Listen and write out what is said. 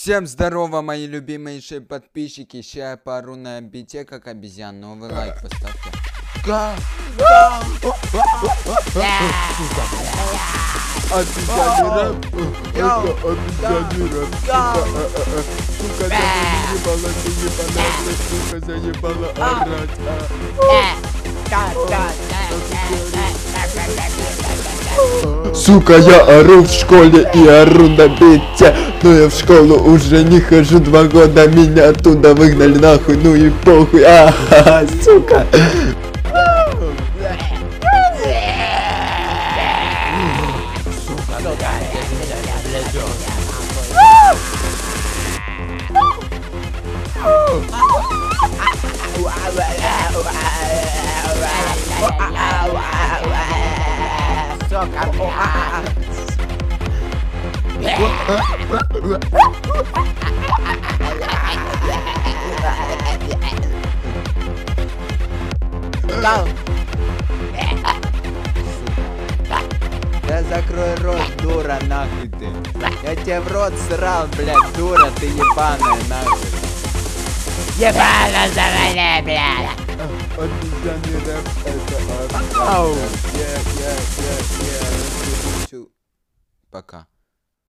Всем здорово, мои любимейшие подписчики. Сейчас я поору на бите, как обезьян. Новый лайк поставьте. Обезьяний рэп. Это обезьяний рэп. Сука, заебала, сука, заебала орать. Сука, я ору в школе и ору на бите. Но я в школу уже не хожу 2 года. Меня оттуда выгнали нахуй, ну и похуй. Сука. Да закрой рот, дура, нахуй ты. Я тебе в рот срал, блядь, дура, ты ебаная, нахуй. Ебало завали, блядь! Обезьяний рэп, это обезьяний рэп. Пока.